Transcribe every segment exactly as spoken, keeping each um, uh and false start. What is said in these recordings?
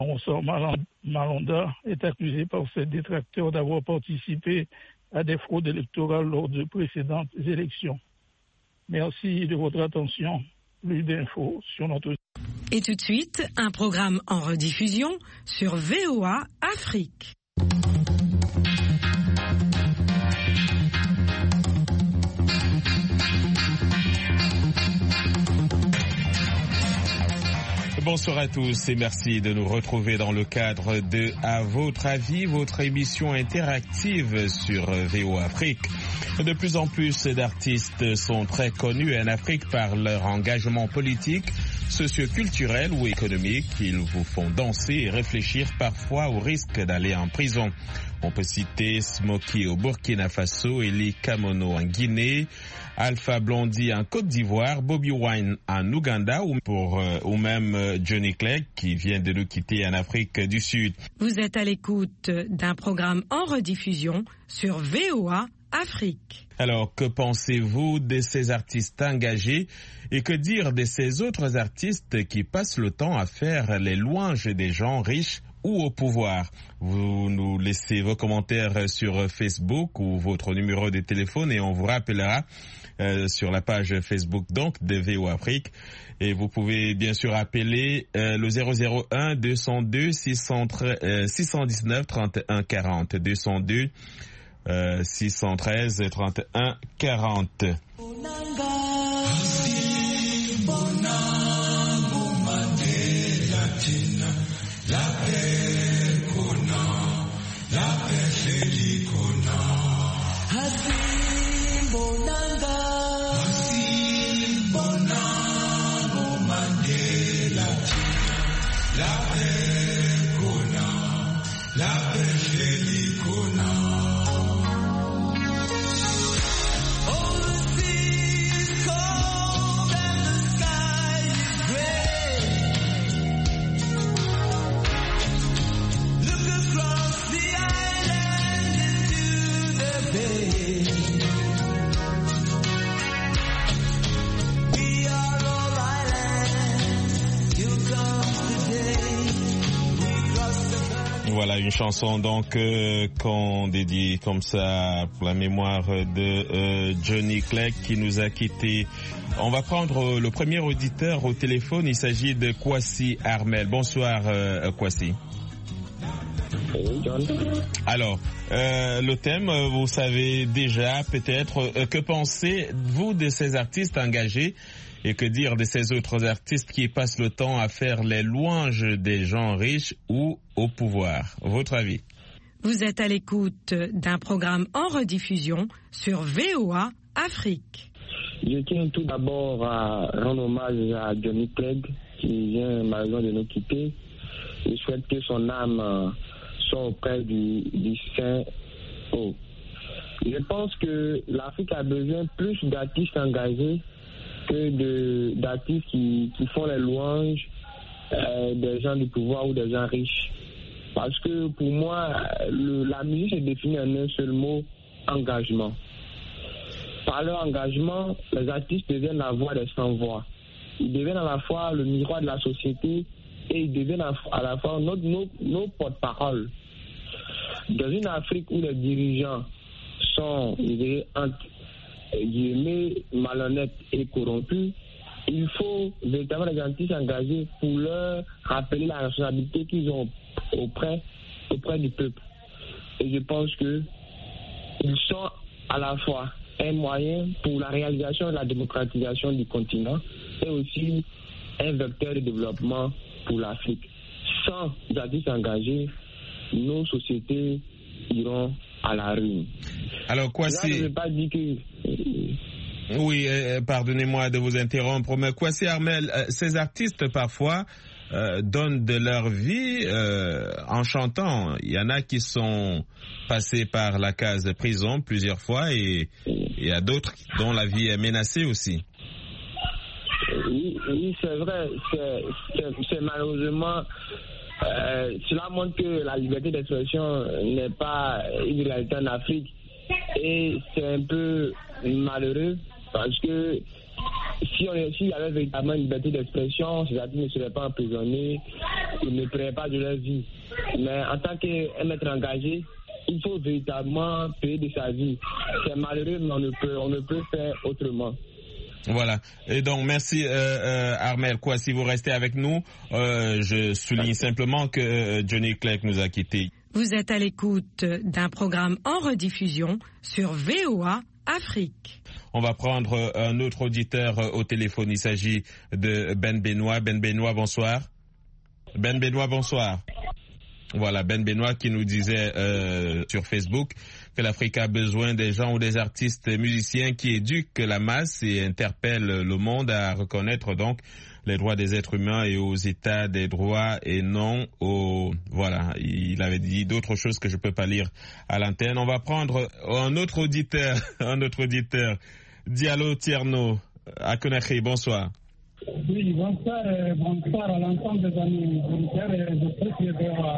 Ronsard Malonda est accusé par ses détracteurs d'avoir participé à des fraudes électorales lors de précédentes élections. Merci de votre attention. Plus d'infos sur notre... Et tout de suite, un programme en rediffusion sur V O A Afrique. Bonsoir à tous et merci de nous retrouver dans le cadre de À votre avis, votre émission interactive sur V O A Afrique. De plus en plus d'artistes sont très connus en Afrique par leur engagement politique, socio-culturel ou économique. Ils vous font danser et réfléchir parfois au risque d'aller en prison. On peut citer Smokey au Burkina Faso, Eli Kamono en Guinée, Alpha Blondy en Côte d'Ivoire, Bobby Wine en Ouganda ou, pour, euh, ou même euh, Johnny Clegg qui vient de nous quitter en Afrique du Sud. Vous êtes à l'écoute d'un programme en rediffusion sur V O A Afrique. Alors, que pensez-vous de ces artistes engagés et que dire de ces autres artistes qui passent le temps à faire les louanges des gens riches ou au pouvoir? Vous nous laissez vos commentaires sur Facebook ou votre numéro de téléphone et on vous rappellera euh, sur la page Facebook donc de V O A Afrique. Et vous pouvez bien sûr appeler euh, le zéro zéro un deux zéro deux six un neuf trente et un quarante deux zéro deux Euh, six un trois trente et un quarante. Voilà une chanson donc euh, qu'on dédie comme ça pour la mémoire de euh, Johnny Clegg qui nous a quittés. On va prendre le premier auditeur au téléphone. Il s'agit de Kwasi Armel. Bonsoir euh, Kwasi. Alors, euh, le thème, vous savez déjà peut-être, euh, que pensez-vous de ces artistes engagés et que dire de ces autres artistes qui passent le temps à faire les louanges des gens riches ou au pouvoir? Votre avis? Vous êtes à l'écoute d'un programme en rediffusion sur V O A Afrique. Je tiens tout d'abord à rendre hommage à Johnny Clegg qui vient malheureusement de nous quitter. Je souhaite que son âme soit auprès du, du Saint-Haut. Je pense que l'Afrique a besoin plus d'artistes engagés que de, d'artistes qui, qui font les louanges euh, des gens du pouvoir ou des gens riches. Parce que pour moi, le, la musique se définit en un seul mot, engagement. Par leur engagement, les artistes deviennent la voix des sans-voix. Ils deviennent à la fois le miroir de la société et ils deviennent à, à la fois nos, nos, nos porte-paroles. Dans une Afrique où les dirigeants sont, je dirais, entre guillemets, malhonnêtes et corrompus, il faut véritablement les artistes engagés pour leur rappeler la responsabilité qu'ils ont auprès, auprès du peuple. Et je pense que ils sont à la fois un moyen pour la réalisation et la démocratisation du continent et aussi un vecteur de développement pour l'Afrique. Sans artistes engagés, nos sociétés iront à la ruine. Alors quoi c'est... Je ne veux pas dire que... Oui, euh, pardonnez-moi de vous interrompre, mais Kwasi Armel, euh, ces artistes parfois euh, donnent de leur vie euh, en chantant. Il y en a qui sont passés par la case de prison plusieurs fois et il y a d'autres dont la vie est menacée aussi. Oui, oui c'est vrai, c'est, c'est, c'est malheureusement... Euh, cela montre que la liberté d'expression n'est pas une réalité en Afrique et c'est un peu malheureux parce que si on, s'il y avait véritablement une liberté d'expression, ces artistes ne seraient pas emprisonnés, ils ne prennent pas de leur vie. Mais en tant qu'un maître engagé, il faut véritablement payer de sa vie. C'est malheureux, mais on ne peut, on ne peut faire autrement. Voilà. Et donc, merci euh, euh, Armel. Quoi, si vous restez avec nous, euh, je souligne simplement que euh, Johnny Clegg nous a quittés. Vous êtes à l'écoute d'un programme en rediffusion sur V O A Afrique. On va prendre un autre auditeur au téléphone. Il s'agit de Ben Benoît. Ben Benoît, bonsoir. Ben Benoît, bonsoir. Voilà, Ben Benoît qui nous disait euh, sur Facebook que l'Afrique a besoin des gens ou des artistes musiciens qui éduquent la masse et interpellent le monde à reconnaître donc les droits des êtres humains et aux états des droits et non aux... Voilà, il avait dit d'autres choses que je peux pas lire à l'antenne. On va prendre un autre auditeur, un autre auditeur, Diallo Tierno, à Conakry. Bonsoir. Oui, bonsoir, euh, bonsoir à l'ensemble des amis auditeurs et je prie que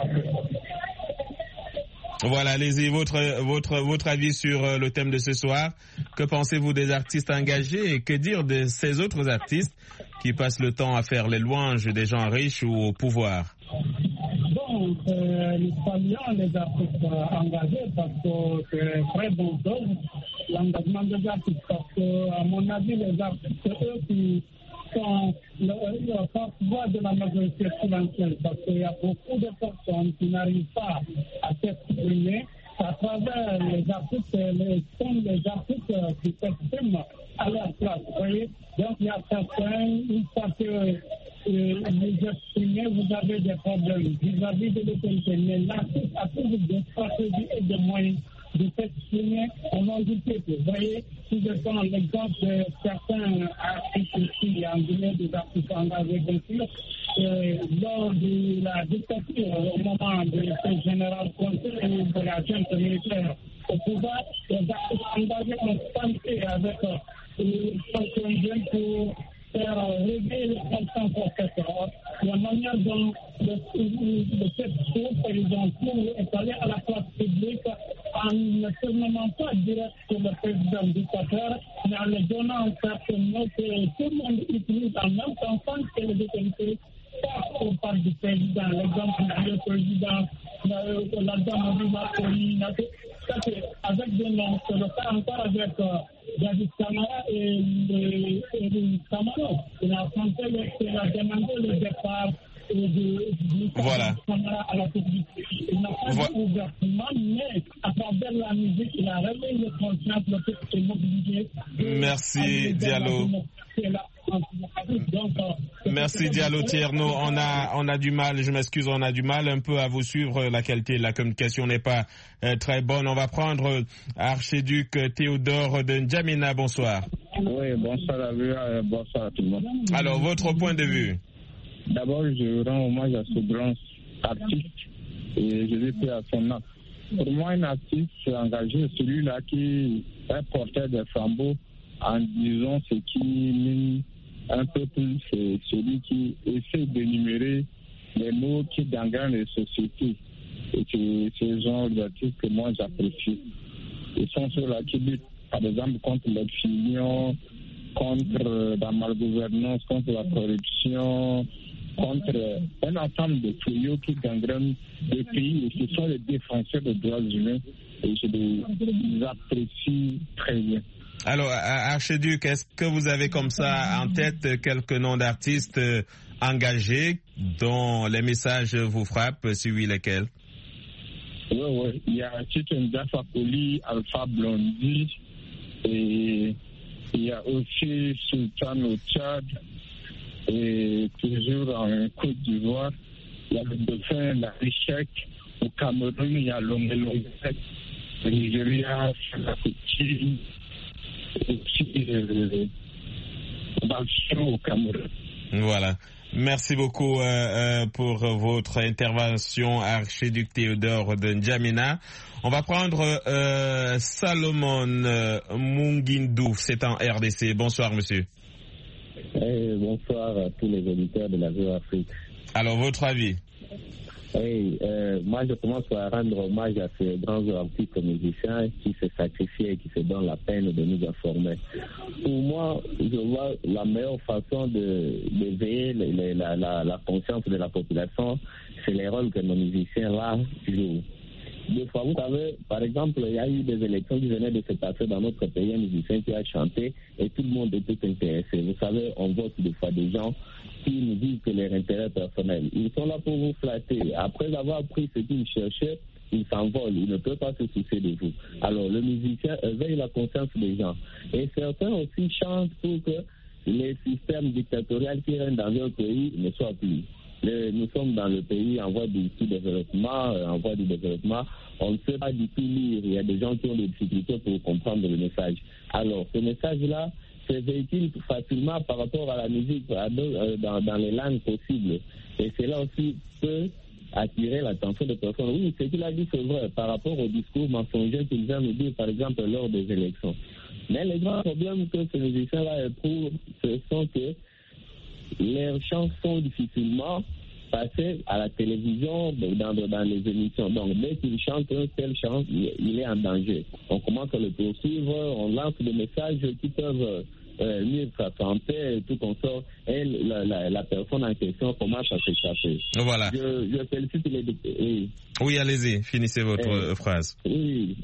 Voilà, allez-y, votre, votre, votre avis sur euh, le thème de ce soir. Que pensez-vous des artistes engagés et que dire de ces autres artistes qui passent le temps à faire les louanges des gens riches ou au pouvoir? Bon, euh, nous saluons les artistes engagés parce que c'est très bon chose, l'engagement des artistes, parce que, à mon avis, les artistes, c'est eux qui sont le, le porte-voix de la majorité silencieuse, parce qu'il y a beaucoup de personnes qui n'arrivent pas à s'exprimer à travers les artistes, les sont les artistes qui s'expriment à leur place, vous voyez. Donc il y a certains, une fois que euh, vous exprimez, vous avez des problèmes vis-à-vis de l'autorité, mais l'artiste a toujours des stratégies et des moyens de s'exprimer au nom du peuple. Vous voyez, si je prends l'exemple de certains artistes ici en Guinée, des artistes engagés, bien sûr, euh, lors de la dictature, au moment de ce général Conté et de la junte militaire au pouvoir, les artistes engagés ont tenté avec certains jeunes pour faire réveiller les consciences professeurs. La manière dont le cette président est allé à la place publique en ne tournant pas direct sur le président dictateur, mais en lui donnant un certain mot que tout le monde utilise en même temps sans que les autorités passent au part du président. L'exemple du président, la dame du Macron, avec des noms, c'est le cas encore avec David Camara et le Cameroun. Il a demandé le départ de, de voilà. Camara à la publicité. Il n'a pas voilà. dit ouvertement, mais à travers la musique, il a réveillé les consciences, le fait que mobilisé. Merci Diallo. Merci Diallo Tierno. On a, on a du mal, je m'excuse, on a du mal un peu à vous suivre. La qualité de la communication n'est pas euh, très bonne. On va prendre euh, Archiduc Théodore de N'Djamena. Bonsoir. Oui, bonsoir à vous, euh, bonsoir à tout le monde. Alors, votre point de vue? D'abord, je rends hommage à ce grand artiste et je vais faire à son nom. Pour moi, un artiste engagé, celui-là qui est porteur des flambeaux en disant ce qui mine un peu plus, c'est celui qui essaie d'énumérer les mots qui gangrènent les sociétés. Et c'est ce genre d'artistes que moi j'apprécie. Ils sont ceux-là qui luttent, par exemple, contre l'excision, contre la malgouvernance, contre la corruption, contre un ensemble de fléaux qui gangrènent le pays. Et ce sont les défenseurs des droits humains et je les apprécie très bien. Alors, Archiduc, est-ce que vous avez comme ça en tête quelques noms d'artistes engagés dont les messages vous frappent, si oui, lesquels? Oui, oui. Il y a Tito Ndafakoli, Alpha Blondy, et il y a aussi Sultan au Tchad, et toujours en Côte d'Ivoire. Il y a le dauphin, la Richek. Au Cameroun, il y a l'Ongelongek, le Nigeria, la Côte au Cameroun. Voilà. Merci beaucoup euh, euh, pour votre intervention, Archiduc Théodore de N'Djamena. On va prendre euh, Salomon euh, Mungindou, c'est en R D C. Bonsoir, monsieur. Hey, bonsoir à tous les auditeurs de la V O A Afrique. Alors, votre avis? Oui, euh, moi je commence par rendre hommage à ces grands artistes musiciens qui se sacrifient et qui se donnent la peine de nous informer. Pour moi, je vois la meilleure façon de d'éveiller la, la, la conscience de la population, c'est les rôles que nos musiciens là jouent. Des fois, vous savez, par exemple, il y a eu des élections qui venaient de se passer dans notre pays, un musicien qui a chanté et tout le monde était intéressé. Vous savez, on vote des fois des gens qui nous disent que leur intérêt personnel. Ils sont là pour vous flatter. Après avoir pris ce qu'ils cherchaient, ils s'envolent. Ils ne peuvent pas se soucier de vous. Alors, le musicien éveille la conscience des gens. Et certains aussi chantent pour que les systèmes dictatoriaux qui règnent dans leur pays ne soient plus. Le, nous sommes dans le pays en voie du sous-développement, euh, en voie du développement. On ne sait pas du tout lire. Il y a des gens qui ont des difficultés pour comprendre le message. Alors, ce message-là se véhicule facilement par rapport à la musique, à deux, euh, dans, dans les langues possibles. Et cela aussi peut attirer l'attention des personnes. Oui, ce qu'il a dit, c'est vrai, par rapport au discours mensonger qu'il vient nous dire, par exemple, lors des élections. Mais les grands problèmes que ces musiciens-là éprouvent, ce sont que leurs chansons difficilement passées à la télévision, dans, dans les émissions. Donc, dès qu'ils chantent un seul chant, il est en danger. On commence à le poursuivre, on lance des messages qui peuvent euh, nuire sa santé et tout comme ça. Et la, la, la personne en question commence à s'échapper. Voilà. Je, je félicite les... Oui, oui allez-y, finissez votre euh, phrase. Oui.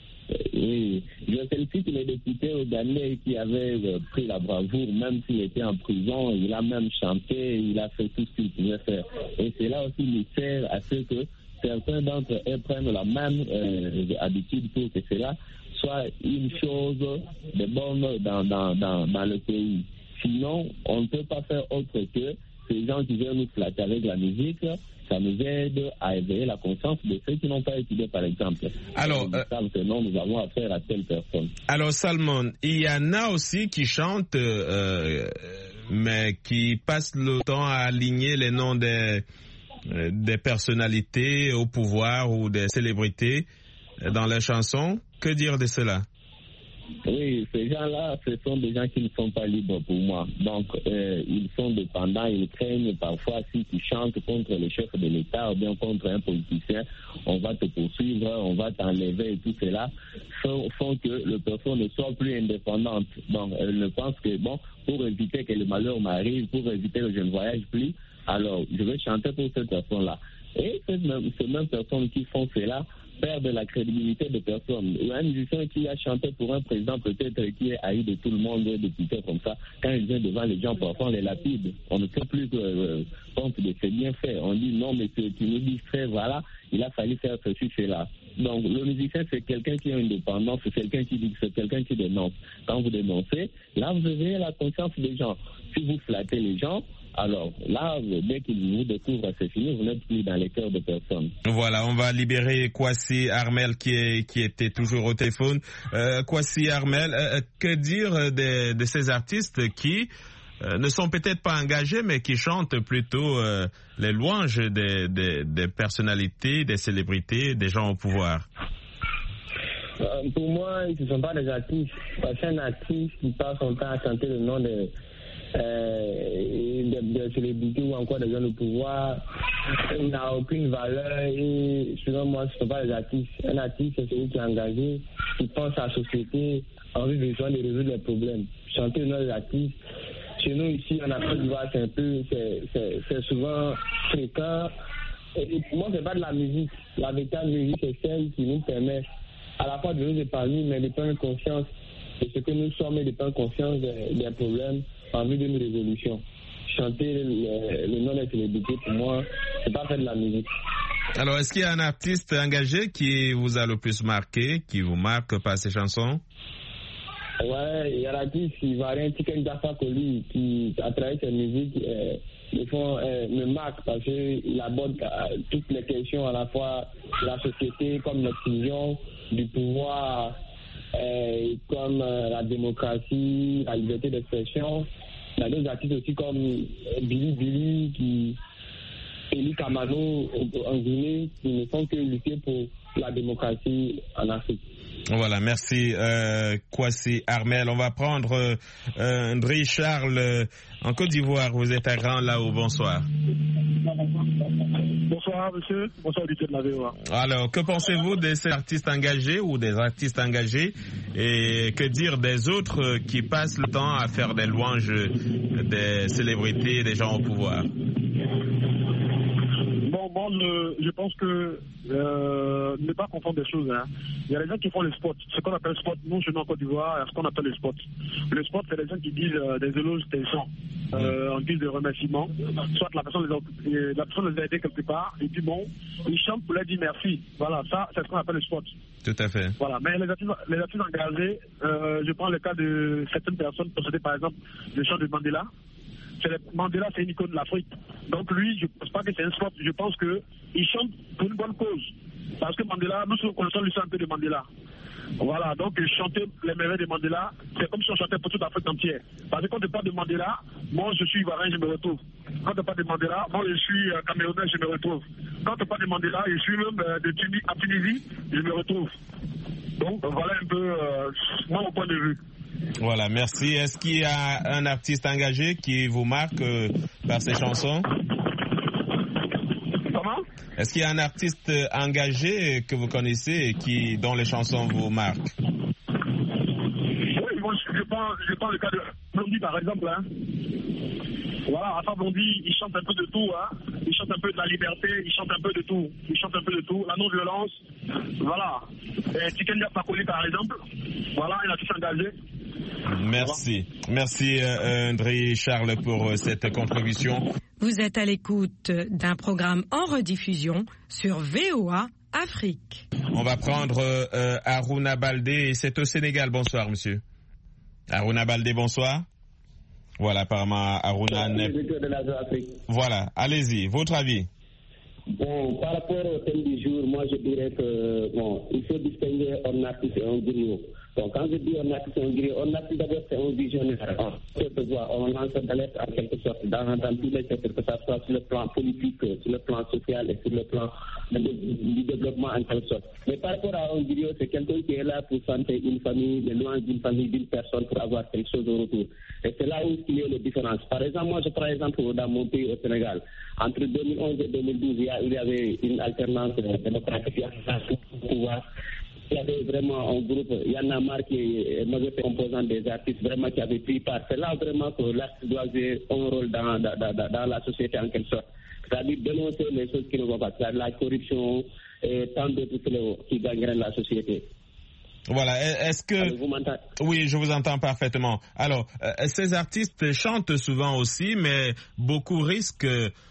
Oui, je félicite les députés ougandais qui avaient euh, pris la bravoure, même s'il était en prison, il a même chanté, il a fait tout ce qu'il pouvait faire. Et c'est là aussi lui sert à ce que certains d'entre eux prennent la même euh, habitude pour que cela soit une chose de bonne dans, dans, dans, dans le pays. Sinon, on ne peut pas faire autre que ces gens qui viennent nous flatter avec la musique. Ça nous aide à éveiller la conscience de ceux qui n'ont pas étudié, par exemple. Alors, ils savent que non, nous avons affaire à telle personne. Alors, Salmon, il y en a aussi qui chantent, euh, mais qui passent le temps à aligner les noms des, des personnalités au pouvoir ou des célébrités dans les chansons. Que dire de cela? Oui, ces gens-là, ce sont des gens qui ne sont pas libres pour moi. Donc, euh, ils sont dépendants, ils craignent parfois si tu chantes contre le chef de l'État ou bien contre un politicien, on va te poursuivre, on va t'enlever et tout cela, font, font que le personne ne soit plus indépendante. Donc, elle ne pense que, bon, pour éviter que le malheur m'arrive, pour éviter que je ne voyage plus, alors je vais chanter pour cette personne-là. Et ces mêmes, ces mêmes personnes qui font cela perdent la crédibilité de personnes. Un musicien qui a chanté pour un président peut-être qui est haï de tout le monde, des députés comme ça, quand il vient devant les gens, parfois on les lapide. On ne sait plus euh, compte de ses bienfaits. On dit non, mais tu, tu nous distrais, voilà, il a fallu faire ceci, cela. Donc le musicien, c'est quelqu'un qui a une dépendance, c'est quelqu'un qui dit, c'est quelqu'un qui dénonce. Quand vous dénoncez, là vous éveillez la conscience des gens. Si vous flattez les gens, alors là, dès qu'ils vous découvrent, c'est fini, vous n'êtes plus dans les cœurs de personne. Voilà, on va libérer Kwasi Armel qui, est, qui était toujours au téléphone. Euh, Kwasi Armel, euh, que dire de, de ces artistes qui euh, ne sont peut-être pas engagés, mais qui chantent plutôt euh, les louanges des, des, des personnalités, des célébrités, des gens au pouvoir? euh, Pour moi, ce ne sont pas des artistes. Parce qu'un artiste qui passe son temps à chanter le nom de Euh, de, de célébrités ou encore des gens de pouvoir, il n'a aucune valeur et selon moi ce ne sont pas des artistes. Un artiste c'est celui qui est engagé, qui pense à la société, en vue besoin de résoudre les problèmes. Chanter le nom des artistes, chez nous ici en Afrique du Nord c'est un peu, c'est, c'est, c'est souvent fréquent. Et pour moi c'est pas de la musique. La véritable musique c'est celle qui nous permet à la fois de nous épargner mais de prendre conscience de ce que nous sommes et de prendre conscience des, des problèmes en vue d'une révolution. Chanter le, le nom des célébrités, pour moi, c'est pas faire de la musique. Alors, est-ce qu'il y a un artiste engagé qui vous a le plus marqué, qui vous marque par ses chansons? Ouais, il y a l'artiste ivoirien Tiken Jah Fakoly qui, à travers ses musiques, euh, ils font, euh, me marque parce qu'il aborde euh, toutes les questions à la fois de la société, comme l'exclusion, du pouvoir, euh, comme euh, la démocratie, la liberté d'expression. Il y a d'autres artistes aussi comme Billy Billy qui, Élie Kamano en Guinée, qui ne font que lutter pour la démocratie en Afrique. Voilà, merci euh, Kwasi Armel. On va prendre euh, André Charles euh, en Côte d'Ivoire. Vous êtes à Grand Lao, bonsoir. Bonsoir monsieur, bonsoir auditeur de la V O A. Alors, que pensez-vous de ces artistes engagés ou des artistes engagés et que dire des autres qui passent le temps à faire des louanges des célébrités, des gens au pouvoir? Bon, bon le, je pense que euh, ne pas confondre des choses. Hein. Il y a des gens qui font le sport, ce qu'on appelle le sport. Nous, chez nous en Côte d'Ivoire, il y a ce qu'on appelle le sport. Le sport, c'est des gens qui disent euh, des éloges, des chants, euh, en guise de remerciement. Soit la personne, les a, la personne les a aidés quelque part, et puis bon, ils chantent pour leur dire merci. Voilà, ça, c'est ce qu'on appelle le sport. Tout à fait. Voilà, mais les artistes, les artistes engagés, euh, je prends le cas de certaines personnes, possédées par exemple le chant de Mandela. Mandela, c'est une icône de l'Afrique. Donc lui, je ne pense pas que c'est un sport. Je pense qu'il chante pour une bonne cause. Parce que Mandela, nous sommes connaissons l'histoire un peu de Mandela. Voilà, donc chanter les merveilles de Mandela, c'est comme si on chantait pour toute l'Afrique entière. Parce que quand on parle de Mandela, moi je suis ivoirien, je me retrouve. Quand on parle de Mandela, moi je suis camerounais, je me retrouve. Quand on parle de Mandela, je suis même de Tunisie, à Tunisie, je me retrouve. Donc voilà un peu euh, mon point de vue. Voilà, merci. Est-ce qu'il y a un artiste engagé qui vous marque euh, par ses chansons? Comment? Est-ce qu'il y a un artiste engagé que vous connaissez et qui, dont les chansons vous marquent? Oui, moi, je prends, je prends le cas de Blondie, par exemple. Hein. Voilà, Alpha Blondie, il chante un peu de tout. Hein. Il chante un peu de la liberté, il chante un peu de tout. Il chante un peu de tout. La non-violence, voilà. Tikendia Fakoli, par exemple. Voilà, un artiste engagé. Merci. Merci euh, André Charles pour euh, cette contribution. Vous êtes à l'écoute d'un programme en rediffusion sur V O A Afrique. On va prendre euh, Aruna Baldé, c'est au Sénégal. Bonsoir monsieur. Aruna Baldé, bonsoir. Voilà, apparemment Aruna... Voilà, allez-y, votre avis. Bon, par rapport au thème du jour, moi je dirais que bon, il faut distinguer un artiste et un griot. Donc quand je dis un artiste et un griot, un artiste d'abord c'est un visionnaire. On lance d'alerte en quelque sorte dans, dans tous les secteurs, que ça soit sur le plan politique, sur le plan social et sur le plan du développement en quelque sorte. Mais par rapport à un griot, c'est quelqu'un qui est là pour santer une famille, les loin d'une famille, d'une personne pour avoir quelque chose au retour. Et c'est là où il y a les différences. Par exemple, moi je prends exemple dans mon pays au Sénégal. Entre deux mille onze et deux mille douze, il y, a, il y avait une alternance démocratique au pouvoir. Il y avait vraiment un groupe, Y'en a marre qui est mauvais composant des artistes vraiment qui avaient pris part. C'est là vraiment que l'artiste doit jouer un rôle dans, dans, dans, dans la société en quelque sorte. C'est-à-dire dénoncer les choses qui ne vont pas, c'est-à-dire la corruption et tant d'autres fléaux qui gangrènent la société. Voilà, est-ce que... Alors, vous m'entendez? Oui, je vous entends parfaitement. Alors, euh, ces artistes chantent souvent aussi, mais beaucoup risquent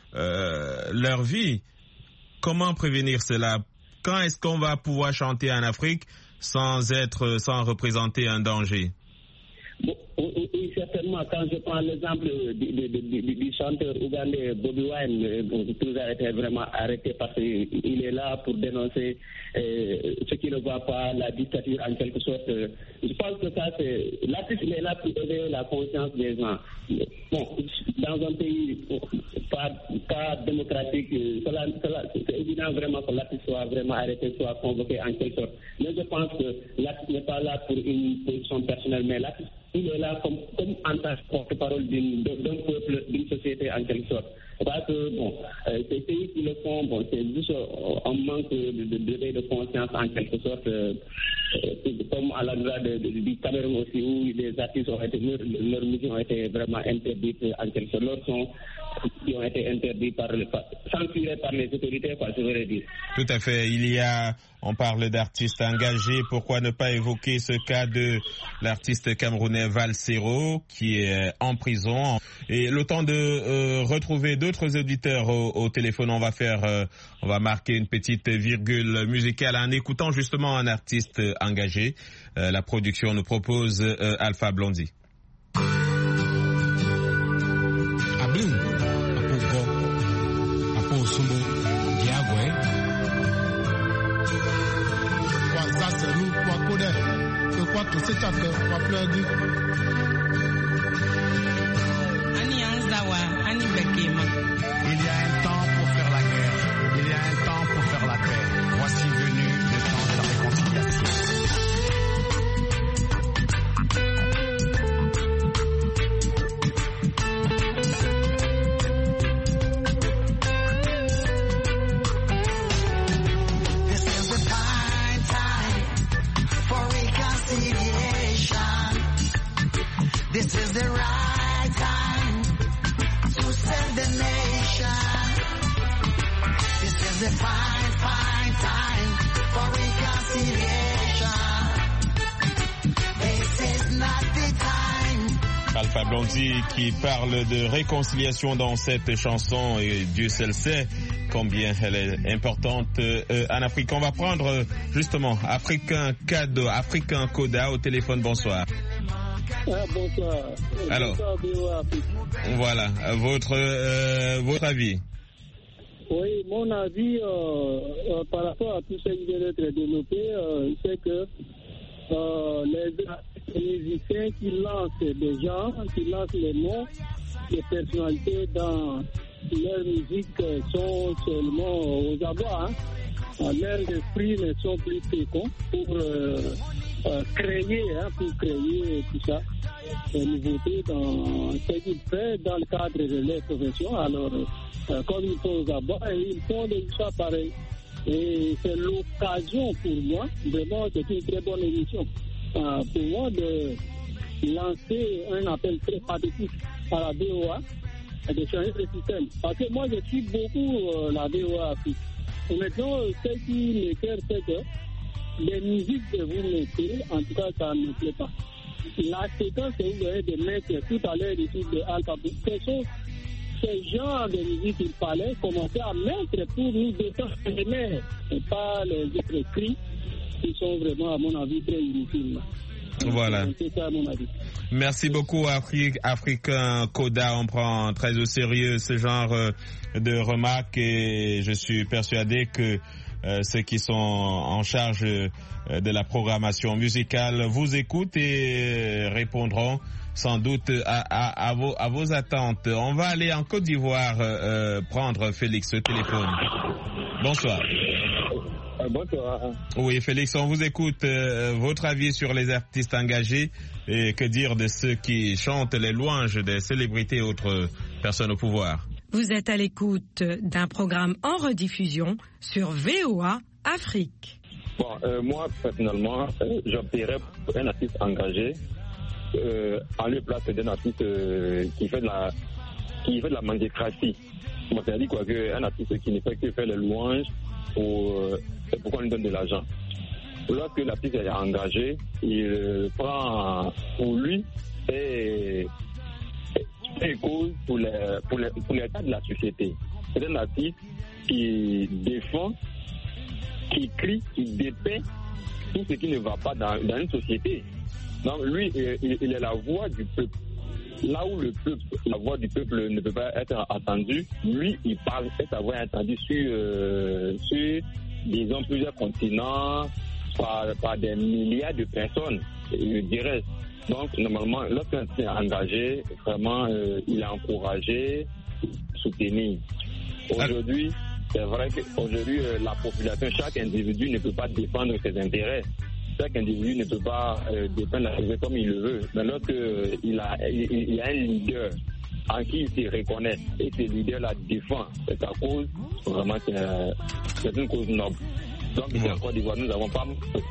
euh, leur vie. Comment prévenir cela? Quand est-ce qu'on va pouvoir chanter en Afrique sans être, sans représenter un danger? Bon, oui, certainement. Quand je prends l'exemple du, du, du, du chanteur ougandais Bobby Wine, tout a été vraiment arrêté parce qu'il est là pour dénoncer euh, ce qui ne va pas, la dictature en quelque sorte. Je pense que ça, c'est... L'artiste, il est là pour éveiller la conscience des gens. Bon, dans un pays pas, pas démocratique, cela, cela, c'est évident vraiment que l'artiste soit vraiment arrêté, soit convoqué en quelque sorte. Mais je pense que l'artiste n'est pas là pour une position personnelle, mais l'artiste, il est là comme, comme en tant que porte-parole d'un peuple, d'une société en quelque sorte. Parce que, bon, euh, ces pays qui le font, bon, c'est juste un manque de, de, de, de conscience en quelque sorte, euh, comme à l'endroit du Cameroun aussi, où les artistes ont été, leurs leur musiques ont été vraiment interdites en quelque sorte. Leurs sons qui ont été interdits par, par censurés par les autorités, quoi, je voudrais dire. Tout à fait. Il y a, on parle d'artistes engagés. Pourquoi ne pas évoquer ce cas de l'artiste camerounais Valsero qui est en prison? Et le temps de euh, retrouver d'autres auditeurs au, au téléphone, on va faire, euh, on va marquer une petite virgule musicale en écoutant justement un artiste engagé. Euh, la production nous propose euh, Alpha Blondie. Il y a un temps pour faire find time for reconciliation. This is not the time. Alpha Blondy qui parle de réconciliation dans cette chanson, et Dieu seul sait combien elle est importante euh, en Afrique. On va prendre euh, justement Africain Cadeau, Africain Coda au téléphone. Bonsoir. Ah, bonsoir. Alors, bonsoir, voilà, votre, euh, votre avis. Oui, mon avis euh, euh, par rapport à tout ce qui vient d'être développé, euh, c'est que euh, les, les musiciens qui lancent des gens, qui lancent les noms des personnalités dans leur musique sont seulement aux abois. Hein. Leurs esprits ne sont plus féconds pour euh, euh, créer, hein, pour créer tout ça, des nouveautés dans ce qu'ils font dans le cadre de leur profession. Alors, euh, comme ils sont aux abois, ils font des choix pareils. Et c'est l'occasion pour moi, vraiment, c'est une très bonne émission, euh, pour moi de lancer un appel très pathétique à la V O A et de changer le système. Parce que moi, je suis beaucoup euh, la V O A Afrique. Et maintenant, ce qui m'éclaire, c'est que les musiques que vous mettez, en tout cas, ça ne me plaît pas. La séquence que vous avez de mettre tout à l'heure ici de Alpha Blondy, ce sont ces genres de musique qu'il fallait commencer à mettre pour nous détendre les mers, et pas les autres cris qui sont vraiment, à mon avis, très inutiles. Voilà. C'est ça, à mon avis. Merci beaucoup, Afrique, Africain Coda. On prend très au sérieux ce genre de remarques et je suis persuadé que euh, ceux qui sont en charge euh, de la programmation musicale vous écoutent et répondront sans doute à, à, à, vos, à vos attentes. On va aller en Côte d'Ivoire euh, prendre Félix au téléphone. Bonsoir. Bonsoir. Oui, Félix, on vous écoute. Euh, votre avis sur les artistes engagés et que dire de ceux qui chantent les louanges des célébrités et autres personnes au pouvoir? Vous êtes à l'écoute d'un programme en rediffusion sur V O A Afrique. Bon, euh, moi, personnellement, euh, j'opterais pour un artiste engagé euh, en lieu place d'un artiste euh, qui fait de la qui fait de la mendicratie. Bon, c'est-à-dire quoi, qu'un artiste qui ne fait que faire les louanges pour, euh, pourquoi on lui donne de l'argent. Lorsque l'artiste est engagé, il euh, prend pour lui et, et cause pour les pour les pour l'état de la société. C'est un artiste qui défend, qui crie, qui dépeint tout ce qui ne va pas dans, dans une société. Donc lui, il, il est la voix du peuple. Là où le peuple, la voix du peuple ne peut pas être entendue, lui, il parle et sa voix est entendue sur, euh, sur disons, plusieurs continents, par, par des milliards de personnes, je dirais. Donc, normalement, lorsqu'un est engagé, vraiment, euh, il est encouragé, soutenu. Aujourd'hui, c'est vrai qu'aujourd'hui, euh, la population, chaque individu ne peut pas défendre ses intérêts. Chaque individu ne peut pas euh, défendre la société comme il le veut. Mais lorsque euh, il, a, il, il y a un leader en qui il se reconnaît et ce leader la défend, c'est sa cause, vraiment, c'est, euh, c'est une cause noble. Donc, ici en Côte d'Ivoire, nous n'avons pas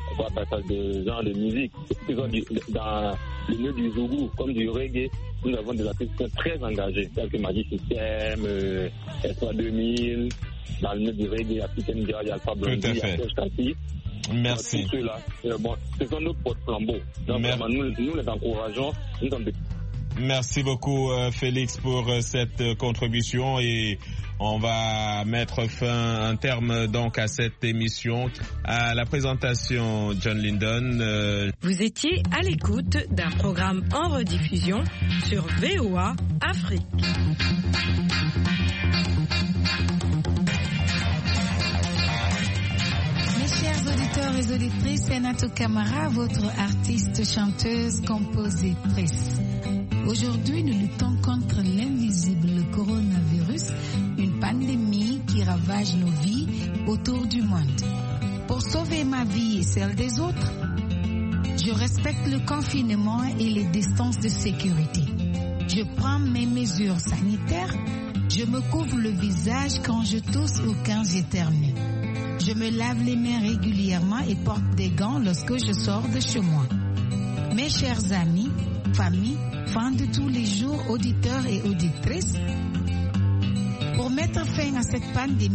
de genre de musique. Dans le milieu du zougou, comme du reggae, nous avons des artistes très engagés, tels que Magic System, euh, S trois deux mille, dans le milieu du reggae, il y a Peter Ndiaye, il y a Alpha Blondy, il y a Serge Kati. Merci. Tous ceux-là, euh, bon, ce sont nos porte-flambeaux. Donc, Merci. vraiment, nous, nous les encourageons. Nous sommes des... Merci beaucoup, euh, Félix, pour euh, cette euh, contribution et on va mettre fin, un terme donc à cette émission. À la présentation, John Lindon. Euh... Vous étiez à l'écoute d'un programme en rediffusion sur V O A Afrique. Chers auditeurs et auditrices, c'est Nato Camara, votre artiste, chanteuse, compositrice. Aujourd'hui, nous luttons contre l'invisible coronavirus, une pandémie qui ravage nos vies autour du monde. Pour sauver ma vie et celle des autres, je respecte le confinement et les distances de sécurité. Je prends mes mesures sanitaires, je me couvre le visage quand je tousse ou quand j'éternue. Je me lave les mains régulièrement et porte des gants lorsque je sors de chez moi. Mes chers amis, famille, fans de tous les jours, auditeurs et auditrices, pour mettre fin à cette pandémie,